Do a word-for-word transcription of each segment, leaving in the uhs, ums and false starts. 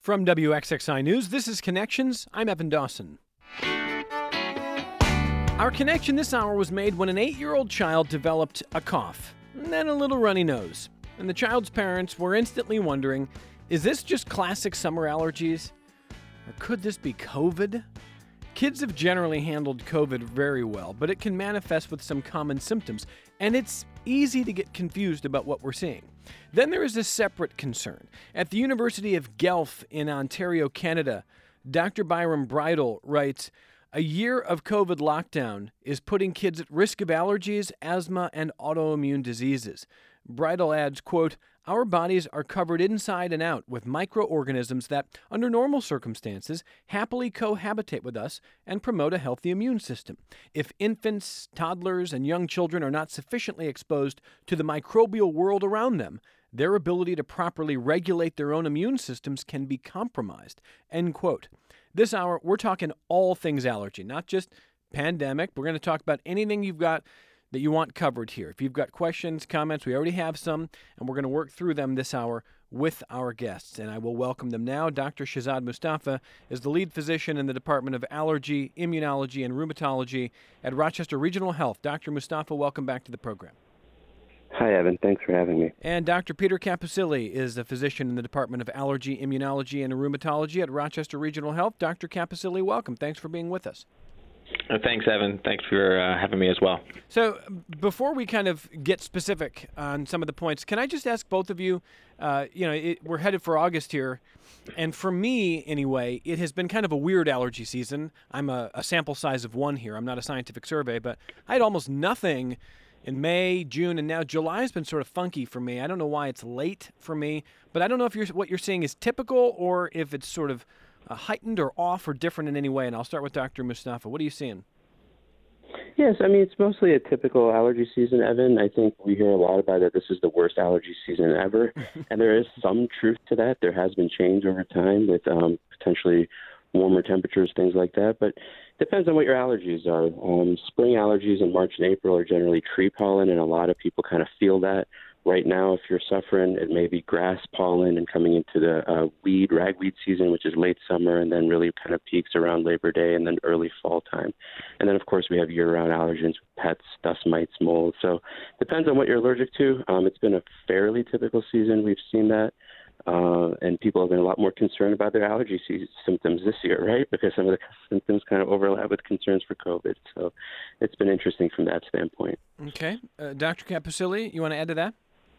From W X X I News, this is Connections. I'm Evan Dawson. Our connection this hour was made when an eight-year-old child developed a cough and then a little runny nose. And the child's parents were instantly wondering, is this just classic summer allergies? Or could this be COVID? Kids have generally handled COVID very well, but it can manifest with some common symptoms, and it's easy to get confused about what we're seeing. Then there is a separate concern. At the University of Guelph in Ontario, Canada, Doctor Byram Bridle writes, a year of COVID lockdown is putting kids at risk of allergies, asthma, and autoimmune diseases. Bridle adds, quote, our bodies are covered inside and out with microorganisms that, under normal circumstances, happily cohabitate with us and promote a healthy immune system. If infants, toddlers, and young children are not sufficiently exposed to the microbial world around them, their ability to properly regulate their own immune systems can be compromised, end quote. This hour, we're talking all things allergy, not just pandemic. We're going to talk about anything you've got that you want covered here. If you've got questions, comments, we already have some, and we're going to work through them this hour with our guests. And I will welcome them now. Doctor Shehzad Mustafa is the lead physician in the Department of Allergy, Immunology, and Rheumatology at Rochester Regional Health. Doctor Mustafa, welcome back to the program. Hi, Evan. Thanks for having me. And Doctor Peter Caposilli is a physician in the Department of Allergy, Immunology, and Rheumatology at Rochester Regional Health. Doctor Caposilli, welcome. Thanks for being with us. Uh, thanks, Evan. Thanks for uh, having me as well. So before we kind of get specific on some of the points, can I just ask both of you, uh, you know, it, we're headed for August here, and for me, anyway, it has been kind of a weird allergy season. I'm a, a sample size of one here. I'm not a scientific survey, but I had almost nothing in May, June, and now July has been sort of funky for me. I don't know why it's late for me, but I don't know if you're, what you're seeing is typical or if it's sort of uh, heightened or off or different in any way. And I'll start with Doctor Mustafa. What are you seeing? Yes, I mean, it's mostly a typical allergy season, Evan. I think we hear a lot about it. This is the worst allergy season ever, and there is some truth to that. There has been change over time with um, potentially warmer temperatures, things like that, but depends on what your allergies are. Um, spring allergies in March and April are generally tree pollen, and a lot of people kind of feel that. Right now, if you're suffering, it may be grass pollen and coming into the uh, weed, ragweed season, which is late summer, and then really kind of peaks around Labor Day and then early fall time. And then, of course, we have year-round allergens, pets, dust mites, mold. So depends on what you're allergic to. Um, it's been a fairly typical season. We've seen that. Uh, and people have been a lot more concerned about their allergy c- symptoms this year, right? Because some of the symptoms kind of overlap with concerns for COVID. So it's been interesting from that standpoint. Okay. Uh, Doctor Caposilli, you want to add to that?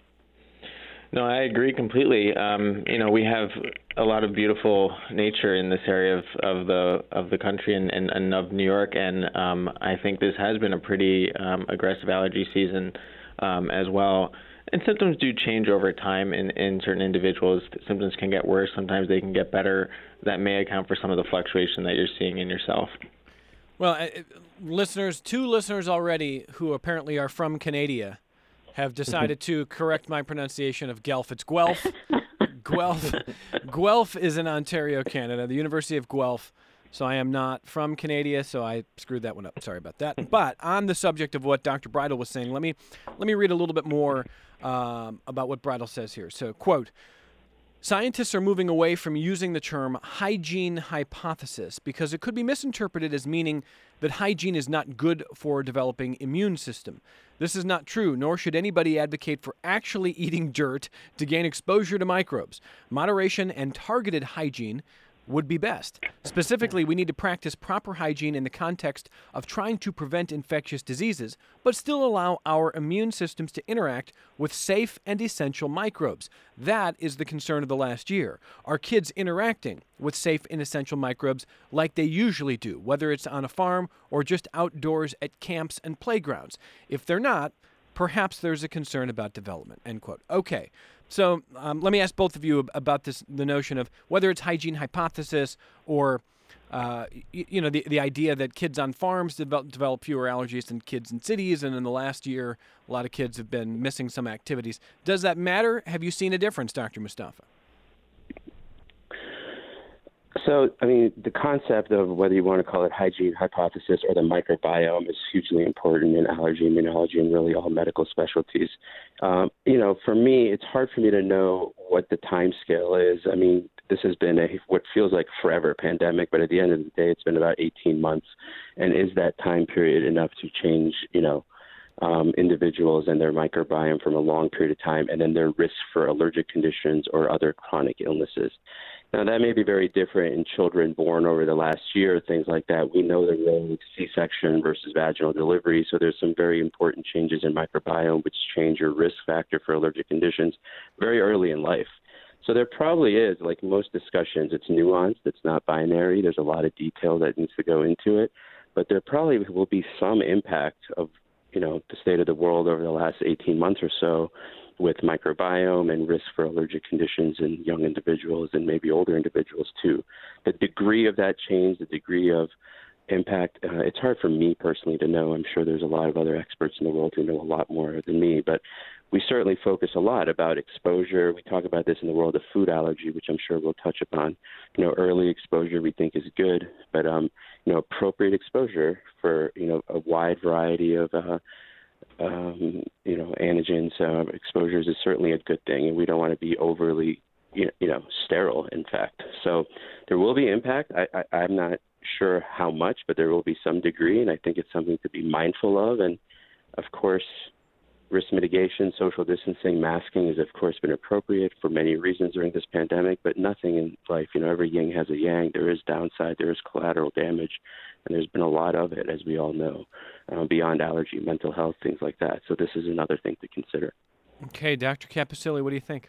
No, I agree completely. Um, you know, we have a lot of beautiful nature in this area of, of the of the country and, and, and of New York, and um, I think this has been a pretty um, aggressive allergy season um, as well. And symptoms do change over time in, in certain individuals. Symptoms can get worse. Sometimes they can get better. That may account for some of the fluctuation that you're seeing in yourself. Well, uh, listeners, two listeners already who apparently are from Canada have decided to correct my pronunciation of Guelph. It's Guelph. Guelph. Guelph is in Ontario, Canada, the University of Guelph. So I am not from Canada, so I screwed that one up. Sorry about that. But on the subject of what Doctor Bridle was saying, let me let me read a little bit more um, about what Bridle says here. So, quote, scientists are moving away from using the term hygiene hypothesis because it could be misinterpreted as meaning that hygiene is not good for developing immune system. This is not true, nor should anybody advocate for actually eating dirt to gain exposure to microbes. Moderation and targeted hygiene would be best. Specifically, we need to practice proper hygiene in the context of trying to prevent infectious diseases, but still allow our immune systems to interact with safe and essential microbes. That is the concern of the last year. Are kids interacting with safe and essential microbes like they usually do, whether it's on a farm or just outdoors at camps and playgrounds? If they're not, perhaps there's a concern about development, end quote. Okay. So um, let me ask both of you about this, the notion of whether it's hygiene hypothesis or, uh, you, you know, the, the idea that kids on farms develop, develop fewer allergies than kids in cities, and in the last year, a lot of kids have been missing some activities. Does that matter? Have you seen a difference, Doctor Mustafa? So, I mean, the concept of whether you want to call it hygiene hypothesis or the microbiome is hugely important in allergy, immunology, and really all medical specialties. Um, you know, for me, it's hard for me to know what the time scale is. I mean, this has been a what feels like forever pandemic, but at the end of the day, it's been about eighteen months. And is that time period enough to change, you know, um, individuals and their microbiome from a long period of time, and then their risk for allergic conditions or other chronic illnesses? Now, that may be very different in children born over the last year, things like that. We know the role of C-section versus vaginal delivery, so there's some very important changes in microbiome which change your risk factor for allergic conditions very early in life. So there probably is, like most discussions, it's nuanced, it's not binary. There's a lot of detail that needs to go into it, but there probably will be some impact of, you know, the state of the world over the last eighteen months or so with microbiome and risk for allergic conditions in young individuals and maybe older individuals too. The degree of that change, the degree of impact, uh, it's hard for me personally to know. I'm sure there's a lot of other experts in the world who know a lot more than me, but we certainly focus a lot about exposure. We talk about this in the world of food allergy, which I'm sure we'll touch upon. You know, early exposure we think is good, but, um, you know, appropriate exposure for, you know, a wide variety of uh, Um, you know, antigens, uh, exposures is certainly a good thing, and we don't want to be overly, you know, you know, sterile, in fact. So there will be impact. I, I, I'm not sure how much, but there will be some degree, and I think it's something to be mindful of. And, of course, risk mitigation, social distancing, masking has, of course, been appropriate for many reasons during this pandemic, but nothing in life, you know, every yin has a yang. There is downside, there is collateral damage, and there's been a lot of it, as we all know, uh, beyond allergy, mental health, things like that. So this is another thing to consider. Okay, Doctor Caposilli, what do you think?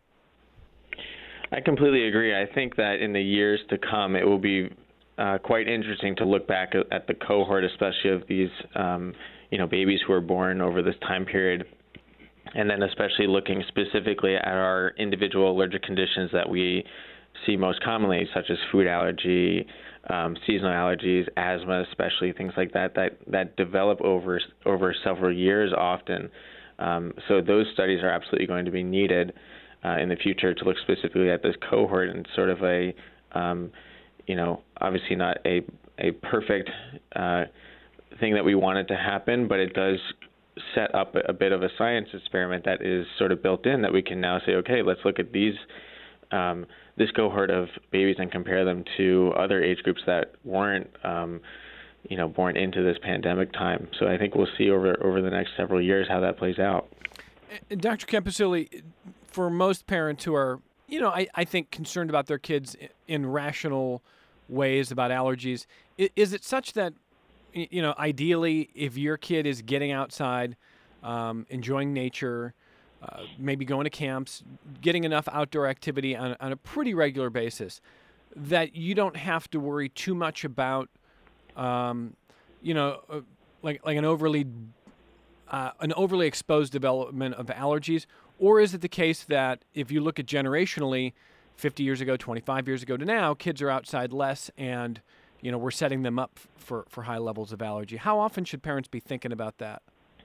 I completely agree. I think that in the years to come, it will be uh, quite interesting to look back at the cohort, especially of these, um, you know, babies who were born over this time period, and then especially looking specifically at our individual allergic conditions that we see most commonly, such as food allergy, um, seasonal allergies, asthma, especially things like that, that, that develop over over several years often. Um, so those studies are absolutely going to be needed uh, in the future to look specifically at this cohort and sort of a, um, you know, obviously not a a perfect uh, thing that we want it to happen, but it does set up a, a bit of a science experiment that is sort of built in that we can now say, okay, let's look at these um, this cohort of babies and compare them to other age groups that weren't, um, you know, born into this pandemic time. So I think we'll see over over the next several years how that plays out. Doctor Caposilli, for most parents who are, you know, I, I think concerned about their kids in rational ways about allergies, is it such that, you know, ideally, if your kid is getting outside, um, enjoying nature, uh, maybe going to camps, getting enough outdoor activity on, on a pretty regular basis, that you don't have to worry too much about, um, you know, uh, like like an overly uh, an overly exposed development of allergies? Or is it the case that if you look at generationally, fifty years ago, twenty-five years ago to now, kids are outside less and, you know, we're setting them up for, for high levels of allergy? How often should parents be thinking about that?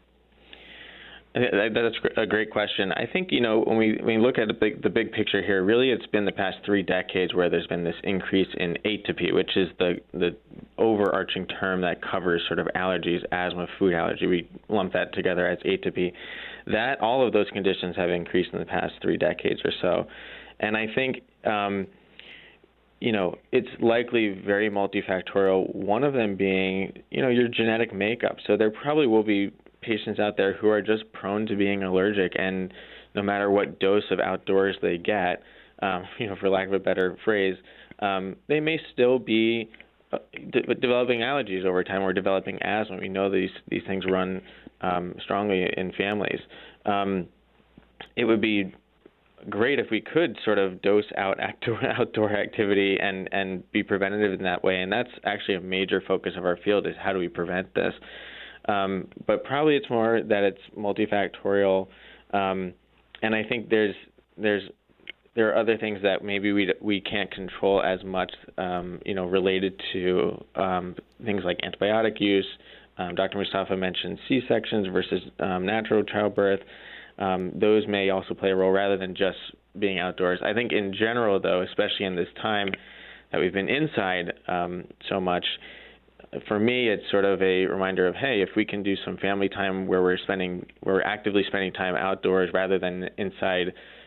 That's a great question. I think, you know, when we when we look at the big the big picture here, really it's been the past three decades where there's been this increase in atopy, which is the the overarching term that covers sort of allergies, asthma, food allergy. We lump that together as atopy. That all of those conditions have increased in the past three decades or so, and I think. Um, You know, it's likely very multifactorial, one of them being, you know, your genetic makeup. So there probably will be patients out there who are just prone to being allergic, and no matter what dose of outdoors they get, um, you know, for lack of a better phrase, um, they may still be uh, de- developing allergies over time or developing asthma. We know these, these things run um, strongly in families. Um, it would be great if we could sort of dose out outdoor, outdoor activity and, and be preventative in that way. And that's actually a major focus of our field, is how do we prevent this? Um, but probably it's more that it's multifactorial. Um, and I think there's there's there are other things that maybe we we can't control as much, um, you know, related to um, things like antibiotic use. Um, Doctor Mustafa mentioned C-sections versus um, natural childbirth. Um, those may also play a role rather than just being outdoors. I think in general, though, especially in this time that we've been inside um, so much, for me, it's sort of a reminder of, hey, if we can do some family time where we're spending, where we're actively spending time outdoors rather than inside,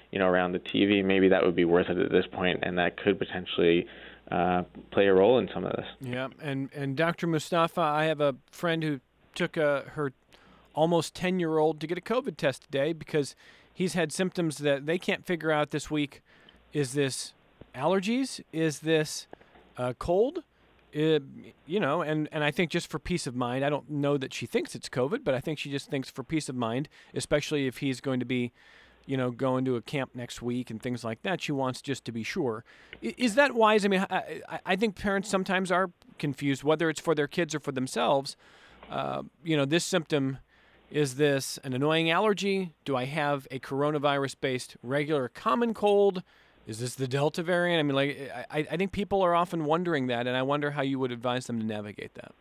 you know, around the T V, maybe that would be worth it at this point, and that could potentially uh, play a role in some of this. Yeah, and, and Doctor Mustafa, I have a friend who took a, her almost ten-year-old to get a COVID test today because he's had symptoms that they can't figure out this week. Is this allergies? Is this uh, cold? It, you know, and, and I think just for peace of mind, I don't know that she thinks it's COVID, but I think she just thinks for peace of mind, especially if he's going to be, you know, going to a camp next week and things like that, she wants just to be sure. Is that wise? I mean, I, I think parents sometimes are confused, whether it's for their kids or for themselves. Uh, you know, this symptom, is this an annoying allergy? Do I have a coronavirus-based regular common cold? Is this the Delta variant? I mean, like, I, I think people are often wondering that, and I wonder how you would advise them to navigate that.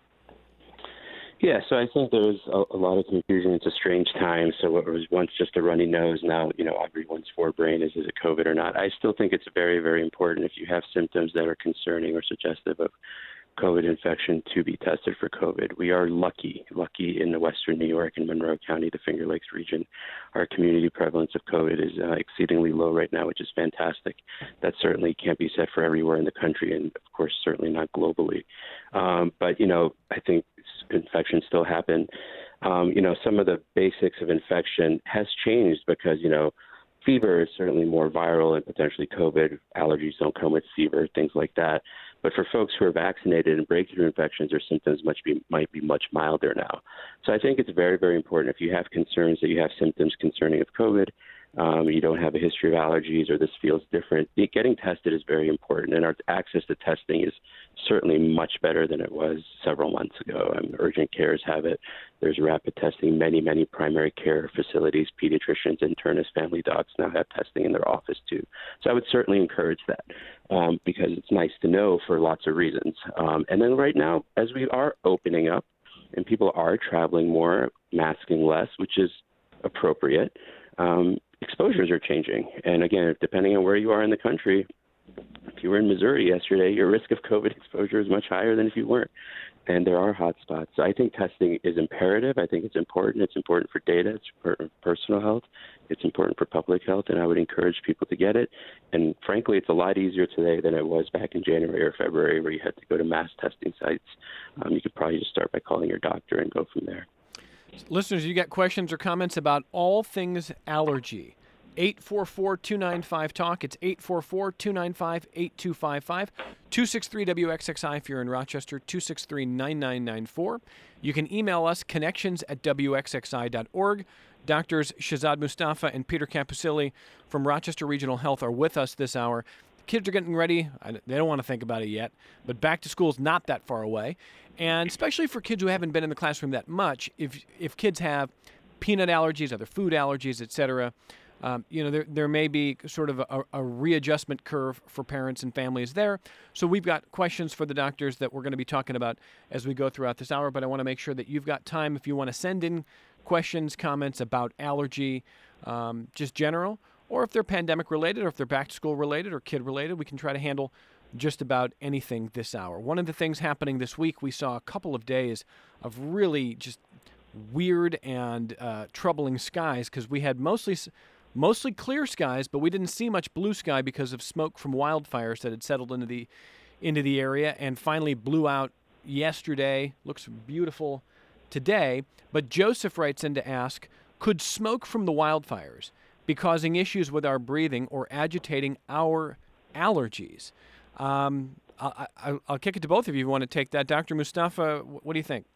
Yeah, so I think there's a, a lot of confusion. It's a strange time. So what was once just a runny nose, now, you know, everyone's forebrain is, is it COVID or not? I still think it's very, very important if you have symptoms that are concerning or suggestive of COVID infection to be tested for COVID. We are lucky, lucky in the Western New York and Monroe County, the Finger Lakes region. Our community prevalence of COVID is uh, exceedingly low right now, which is fantastic. That certainly can't be said for everywhere in the country, and of course, certainly not globally. Um, but, you know, I think infections still happen. Um, you know, some of the basics of infection has changed because, you know, fever is certainly more viral and potentially COVID. Allergies don't come with fever, things like that. But for folks who are vaccinated and breakthrough infections, their symptoms much be, might be much milder now. So I think it's very, very important if you have concerns that you have symptoms concerning of COVID, um, you don't have a history of allergies, or this feels different, getting tested is very important. And our access to testing is certainly much better than it was several months ago. I mean, urgent cares have it. There's rapid testing. Many, many primary care facilities, pediatricians, internists, family docs now have testing in their office too. So I would certainly encourage that um, because it's nice to know for lots of reasons. Um, and then right now, as we are opening up and people are traveling more, masking less, which is appropriate, um, exposures are changing. And again, depending on where you are in the country, if you were in Missouri yesterday, your risk of COVID exposure is much higher than if you weren't. And there are hot spots. So I think testing is imperative. I think it's important. It's important for data. It's important for personal health. It's important for public health. And I would encourage people to get it. And frankly, it's a lot easier today than it was back in January or February where you had to go to mass testing sites. Um, you could probably just start by calling your doctor and go from there. Listeners, you got questions or comments about all things allergy. eight four four, two nine five, talk. It's eight four four, two nine five, eight two five five. two six three W X X I if you're in Rochester, two six three, nine nine nine four. You can email us, connections at W X X I dot org. Doctors Shahzad Mustafa and Peter Capusilli from Rochester Regional Health are with us this hour. The kids are getting ready. They don't want to think about it yet, but back to school is not that far away. And especially for kids who haven't been in the classroom that much, if if kids have peanut allergies, other food allergies, et cetera, Um, you know, there there may be sort of a, a readjustment curve for parents and families there. So we've got questions for the doctors that we're going to be talking about as we go throughout this hour, but I want to make sure that you've got time if you want to send in questions, comments about allergy, um, just general, or if they're pandemic related, or if they're back to school related or kid related, we can try to handle just about anything this hour. One of the things happening this week, we saw a couple of days of really just weird and uh, troubling skies because we had mostly... Mostly clear skies, but we didn't see much blue sky because of smoke from wildfires that had settled into the into the area and finally blew out yesterday. Looks beautiful today. But Joseph writes in to ask, could smoke from the wildfires be causing issues with our breathing or agitating our allergies? Um, I, I, I'll kick it to both of you if you want to take that. Doctor Mustafa, what do you think?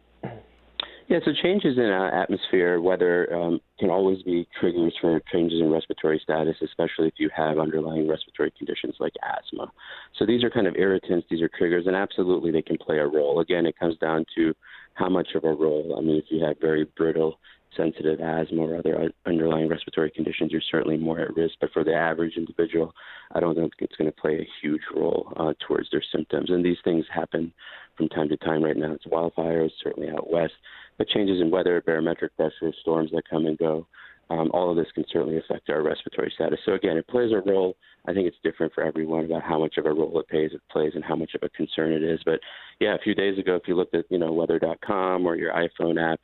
Yeah, so changes in uh, atmosphere, weather um, can always be triggers for changes in respiratory status, especially if you have underlying respiratory conditions like asthma. So these are kind of irritants, these are triggers, and absolutely they can play a role. Again, it comes down to how much of a role. I mean, if you have very brittle, sensitive asthma or other underlying respiratory conditions, you're certainly more at risk. But for the average individual, I don't think it's going to play a huge role uh, towards their symptoms. And these things happen from time to time right now. It's wildfires, certainly out west. But changes in weather, barometric pressure, storms that come and go, um, all of this can certainly affect our respiratory status. So again, it plays a role. I think it's different for everyone about how much of a role it plays, it plays and how much of a concern it is. But yeah, a few days ago, if you looked at, you know, weather dot com or your iPhone app,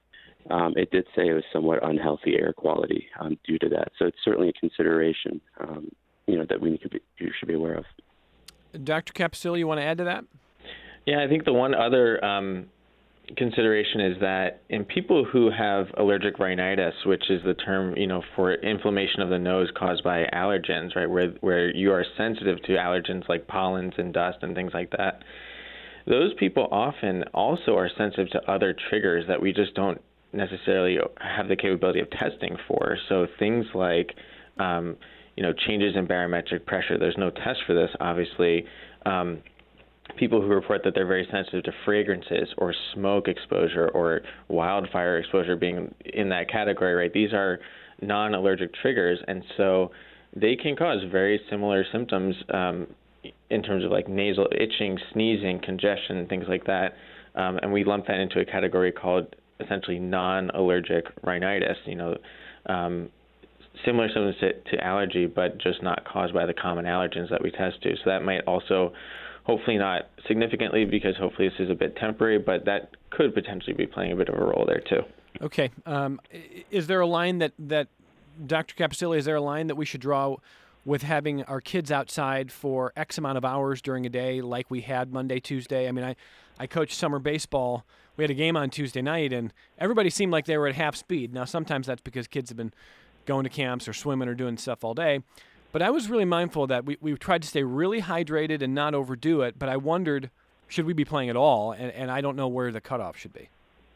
um, it did say it was somewhat unhealthy air quality um, due to that. So it's certainly a consideration, um, you know, that we need to be, you should be aware of. Doctor Capicilli, you want to add to that? Yeah, I think the one other um, consideration is that in people who have allergic rhinitis, which is the term, you know, for inflammation of the nose caused by allergens, right, where where you are sensitive to allergens like pollens and dust and things like that, those people often also are sensitive to other triggers that we just don't necessarily have the capability of testing for. So things like, um, you know, changes in barometric pressure. There's no test for this, obviously. Um, people who report that they're very sensitive to fragrances or smoke exposure or wildfire exposure being in that category, right? These are non-allergic triggers, and so they can cause very similar symptoms um, in terms of like nasal itching, sneezing, congestion, things like that. Um, and we lump that into a category called essentially non-allergic rhinitis, you know, um, similar symptoms to, to allergy, but just not caused by the common allergens that we test to. So that might also, hopefully not significantly, because hopefully this is a bit temporary, but that could potentially be playing a bit of a role there too. Okay. Um, is there a line that, that Doctor Capicilli, is there a line that we should draw with having our kids outside for X amount of hours during a day like we had Monday, Tuesday? I mean, I, I coached summer baseball. We had a game on Tuesday night, and everybody seemed like they were at half speed. Now, sometimes that's because kids have been going to camps or swimming or doing stuff all day. But I was really mindful of that. We we tried to stay really hydrated and not overdo it, but I wondered, should we be playing at all? And, and I don't know where the cutoff should be.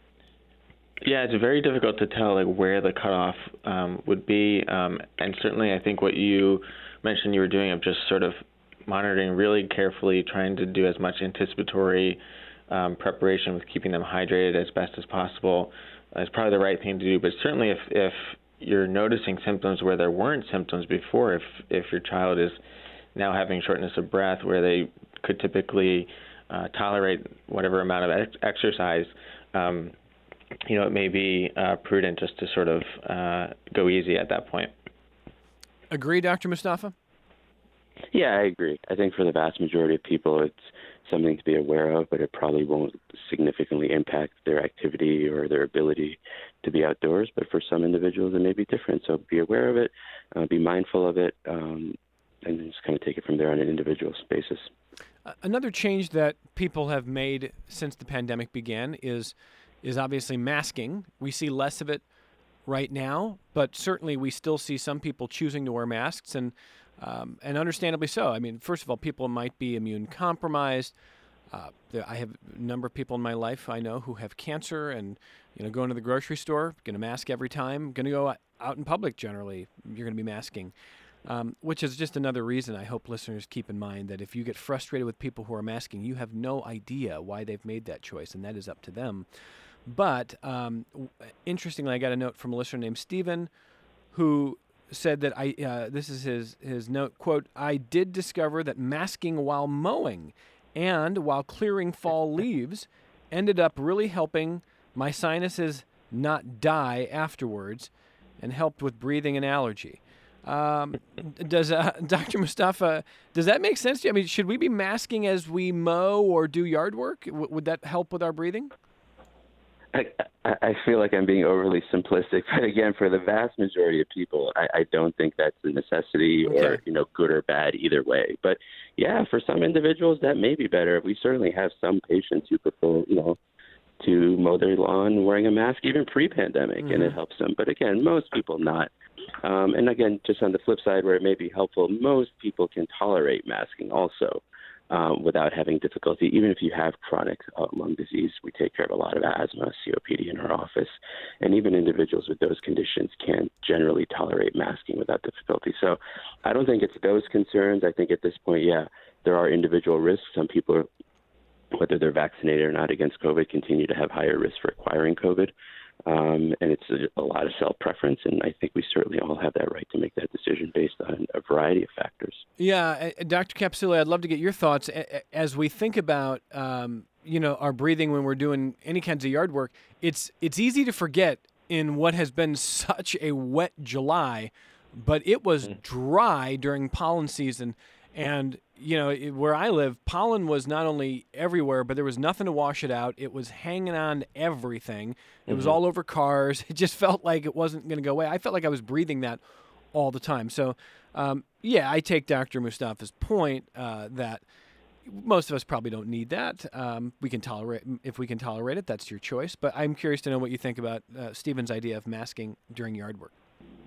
Yeah, it's very difficult to tell like where the cutoff um, would be. Um, and certainly I think what you mentioned you were doing of just sort of monitoring really carefully, trying to do as much anticipatory um, preparation with keeping them hydrated as best as possible is probably the right thing to do. But certainly if, if you're noticing symptoms where there weren't symptoms before, if if your child is now having shortness of breath where they could typically uh, tolerate whatever amount of ex- exercise, um, you know, it may be uh, prudent just to sort of uh, go easy at that point. Agree, Doctor Mustafa? Yeah, I agree. I think for the vast majority of people, it's something to be aware of, but it probably won't significantly impact their activity or their ability to be outdoors. But for some individuals, it may be different. So be aware of it, uh, be mindful of it, um, and just kind of take it from there on an individual basis. Another change that people have made since the pandemic began is is obviously masking. We see less of it right now, but certainly we still see some people choosing to wear masks, and um, and understandably so. I mean, first of all, people might be immune compromised. Uh, there, I have a number of people in my life I know who have cancer, and you know, going to the grocery store, going to mask every time. Going to go out in public, generally, you're going to be masking. Um, which is just another reason I hope listeners keep in mind that if you get frustrated with people who are masking, you have no idea why they've made that choice, and that is up to them. But um, interestingly, I got a note from a listener named Stephen who said that I uh, this is his, his note, quote, I did discover that masking while mowing and while clearing fall leaves ended up really helping my sinuses not die afterwards and helped with breathing and allergy. Um, does uh, Doctor Mustafa, does that make sense to you? I mean, should we be masking as we mow or do yard work? W- would that help with our breathing? I, I feel like I'm being overly simplistic, but again, for the vast majority of people, I, I don't think that's a necessity or, Okay. you know, good or bad either way. But yeah, for some individuals, that may be better. We certainly have some patients who prefer, you know, to mow their lawn wearing a mask even pre-pandemic, mm-hmm. and it helps them. But again, most people not. Um, and again, just on the flip side where it may be helpful, most people can tolerate masking also. Um, without having difficulty, even if you have chronic uh, lung disease. We take care of a lot of asthma, C O P D in our office, and even individuals with those conditions can generally tolerate masking without difficulty. So I don't think it's those concerns. I think at this point, yeah, there are individual risks. Some people, whether they're vaccinated or not against COVID, continue to have higher risk for acquiring COVID. Um, and it's a, a lot of self-preference, and I think we certainly all have that right to make that decision based on a variety of factors. Yeah, uh, Doctor Capicilli, I'd love to get your thoughts as we think about, um, you know, our breathing when we're doing any kinds of yard work. It's it's easy to forget in what has been such a wet July, but it was dry during pollen season, And, you know, it, where I live, pollen was not only everywhere, but there was nothing to wash it out. It was hanging on to everything. It mm-hmm. was all over cars. It just felt like it wasn't going to go away. I felt like I was breathing that all the time. So, um, yeah, I take Doctor Mustafa's point uh, that most of us probably don't need that. Um, we can tolerate if we can tolerate it. That's your choice. But I'm curious to know what you think about uh, Stephen's idea of masking during yard work.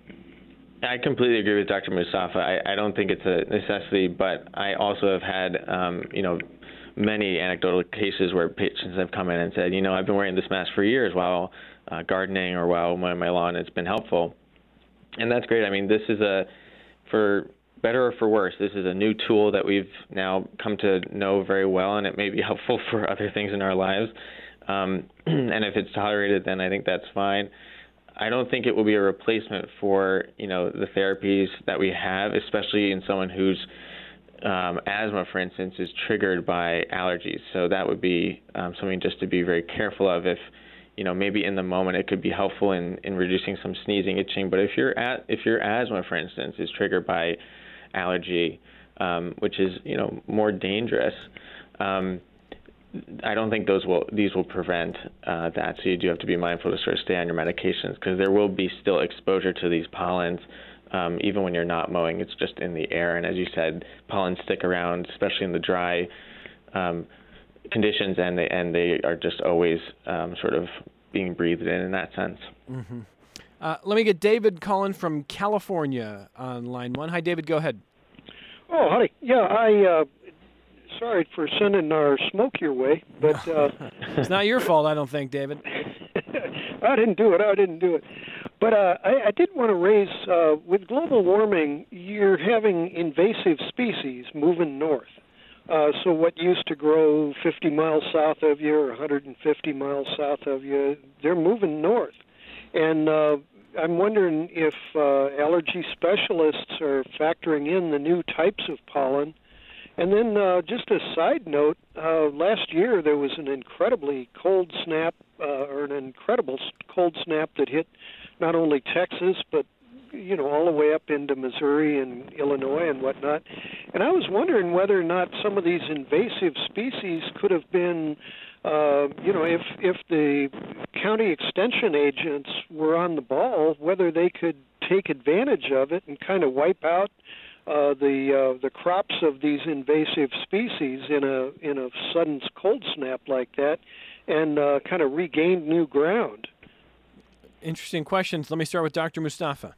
I completely agree with Doctor Mustafa. I, I don't think it's a necessity, but I also have had, um, you know, many anecdotal cases where patients have come in and said, you know, I've been wearing this mask for years while uh, gardening or while mowing my lawn. It's been helpful. And that's great. I mean, this is a, for better or for worse, this is a new tool that we've now come to know very well, and it may be helpful for other things in our lives. Um, and if it's tolerated, then I think that's fine. I don't think it will be a replacement for, you know, the therapies that we have, especially in someone whose um, asthma, for instance, is triggered by allergies. So that would be um, something just to be very careful of. If, you know, maybe in the moment it could be helpful in, in reducing some sneezing, itching. But if your at, if your asthma, for instance, is triggered by allergy, um, which is, you know, more dangerous, um, I don't think those will these will prevent uh, that. So you do have to be mindful to sort of stay on your medications, because there will be still exposure to these pollens um, even when you're not mowing. It's just in the air, and as you said, pollens stick around, especially in the dry um, conditions, and they and they are just always um, sort of being breathed in in that sense. Mm-hmm. Uh, let me get David calling from California on line one. Hi, David. Go ahead. Oh, howdy. Yeah, I. Uh... Sorry for sending our smoke your way, but uh, it's not your fault, I don't think, David. I didn't do it. I didn't do it. But uh, I, I did want to raise, uh, with global warming, you're having invasive species moving north. Uh, so what used to grow fifty miles south of you or one hundred fifty miles south of you, they're moving north. And uh, I'm wondering if uh, allergy specialists are factoring in the new types of pollen. And then uh, just a side note, uh, last year there was an incredibly cold snap, uh, or an incredible cold snap that hit not only Texas, but, you know, all the way up into Missouri and Illinois and whatnot. And I was wondering whether or not some of these invasive species could have been, uh, you know, if, if the county extension agents were on the ball, whether they could take advantage of it and kind of wipe out Uh, the uh, the crops of these invasive species in a in a sudden cold snap like that, and uh, kind of regain new ground. Interesting questions. Let me start with Doctor Mustafa.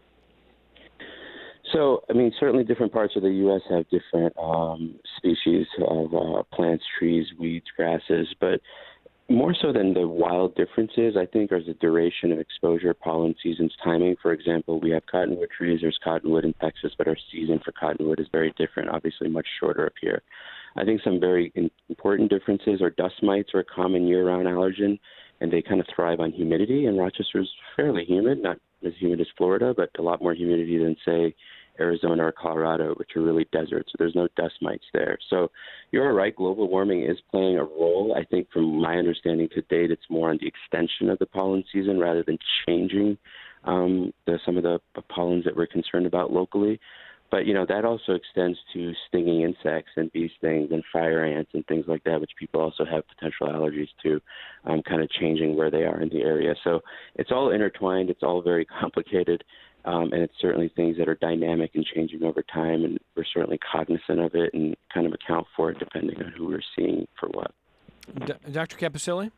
So, I mean, certainly different parts of the U S have different um, species of uh, plants, trees, weeds, grasses, but more so than the wild differences, I think, is the duration of exposure, pollen seasons, timing. For example, we have cottonwood trees. There's cottonwood in Texas, but our season for cottonwood is very different, obviously much shorter up here. I think some very important differences are dust mites are a common year-round allergen, and they kind of thrive on humidity. And Rochester is fairly humid, not as humid as Florida, but a lot more humidity than, say, Arizona or Colorado, which are really deserts. So there's no dust mites there. So you're right, global warming is playing a role. I think from my understanding to date, it's more on the extension of the pollen season rather than changing um, the, some of the pollens that we're concerned about locally. But, you know, that also extends to stinging insects and bee stings and fire ants and things like that, which people also have potential allergies to, um, kind of changing where they are in the area. So it's all intertwined. It's all very complicated. Um, and it's certainly things that are dynamic and changing over time, and we're certainly cognizant of it and kind of account for it depending on who we're seeing for what. D- Doctor Caposilli?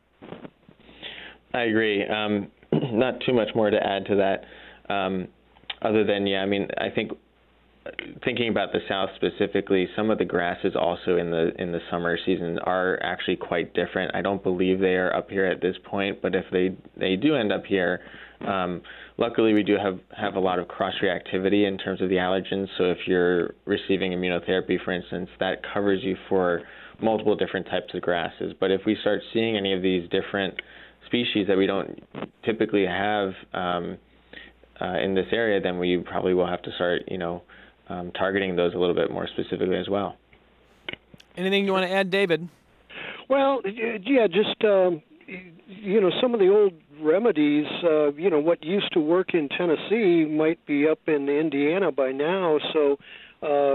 I agree. Um, not too much more to add to that, um, other than, yeah, I mean, I think thinking about the South specifically, some of the grasses also in the in the summer season are actually quite different. I don't believe they are up here at this point, but if they, they do end up here, um, luckily we do have, have a lot of cross-reactivity in terms of the allergens. So if you're receiving immunotherapy, for instance, that covers you for multiple different types of grasses. But if we start seeing any of these different species that we don't typically have um, uh, in this area, then we probably will have to start, you know, Um, targeting those a little bit more specifically as well. Anything you want to add, David? Well, yeah, just, um, you know, some of the old remedies, uh, you know, what used to work in Tennessee might be up in Indiana by now. So, uh,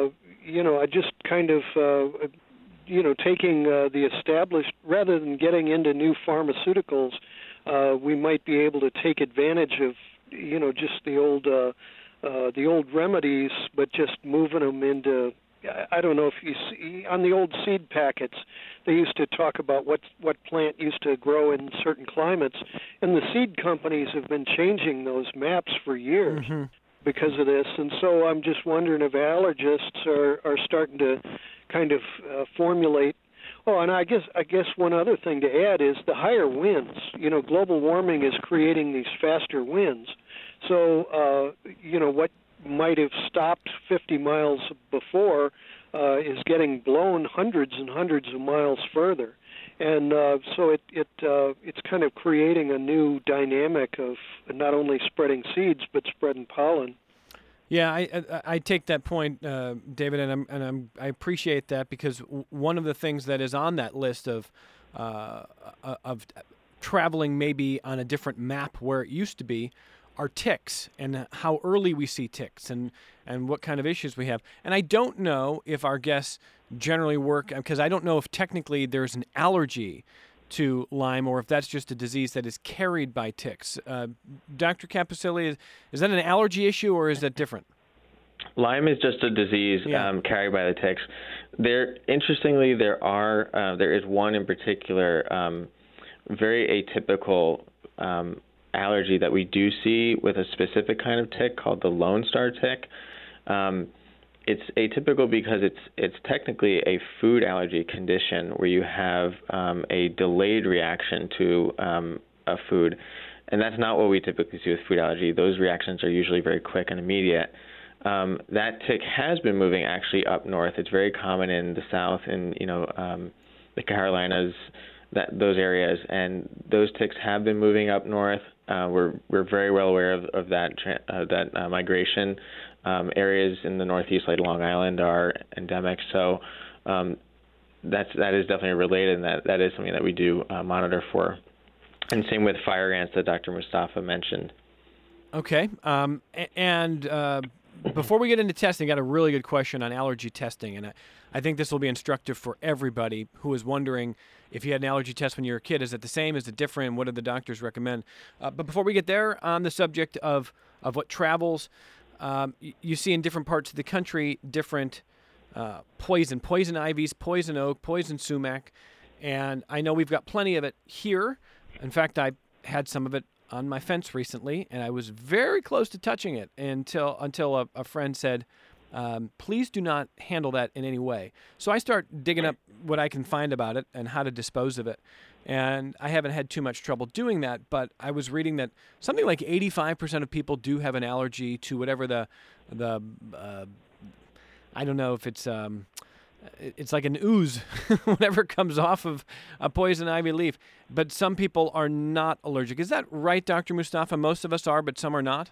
you know, I just kind of, uh, you know, taking uh, the established, rather than getting into new pharmaceuticals, uh, we might be able to take advantage of, you know, just the old, uh, uh, the old remedies, but just moving them into, I don't know if you see, on the old seed packets, they used to talk about what what plant used to grow in certain climates, and the seed companies have been changing those maps for years mm-hmm. because of this. And so I'm just wondering if allergists are, are starting to kind of uh, formulate. Oh, and I guess I guess one other thing to add is the higher winds. You know, global warming is creating these faster winds. So, uh, you know, what might have stopped fifty miles before uh, is getting blown hundreds and hundreds of miles further, and uh, so it it uh, it's kind of creating a new dynamic of not only spreading seeds but spreading pollen. Yeah, I I, I take that point, uh, David, and I'm and I'm I appreciate that, because w- one of the things that is on that list of uh, of traveling maybe on a different map where it used to be are ticks, and how early we see ticks, and, and what kind of issues we have. And I don't know if our guests generally work, because I don't know if technically there's an allergy to Lyme, or if that's just a disease that is carried by ticks. Uh, Doctor Caposilli, is, is that an allergy issue, or is that different? Lyme is just a disease yeah. um, carried by the ticks. There, interestingly, there are uh, there is one in particular, um, very atypical um, allergy that we do see with a specific kind of tick called the Lone Star tick. Um, it's atypical because it's it's technically a food allergy condition where you have um, a delayed reaction to um, a food, and that's not what we typically see with food allergy. Those reactions are usually very quick and immediate. Um, that tick has been moving actually up north. It's very common in the South, in you know um, the Carolinas, that those areas, and those ticks have been moving up north. Uh, we're we're very well aware of, of that uh, that uh, migration. Um, areas in the Northeast, like Long Island, are endemic. So um, that's that is definitely related, and that, that is something that we do uh, monitor for. And same with fire ants that Doctor Mustafa mentioned. Okay. Um, and uh, before we get into testing, I got a really good question on allergy testing, and I, I think this will be instructive for everybody who is wondering if you had an allergy test when you were a kid. Is it the same? Is it different? What do the doctors recommend? Uh, but before we get there, on the subject of, of what travels, um, you, you see in different parts of the country different uh, poison, poison ivies, poison oak, poison sumac, and I know we've got plenty of it here. In fact, I had some of it on my fence recently, and I was very close to touching it until until a, a friend said, um, please do not handle that in any way. So I start digging up what I can find about it and how to dispose of it. And I haven't had too much trouble doing that, but I was reading that something like eighty-five percent of people do have an allergy to whatever the, the uh, I don't know if it's, um, it's like an ooze, whatever comes off of a poison ivy leaf. But some people are not allergic. Is that right, Doctor Mustafa? Most of us are, but some are not?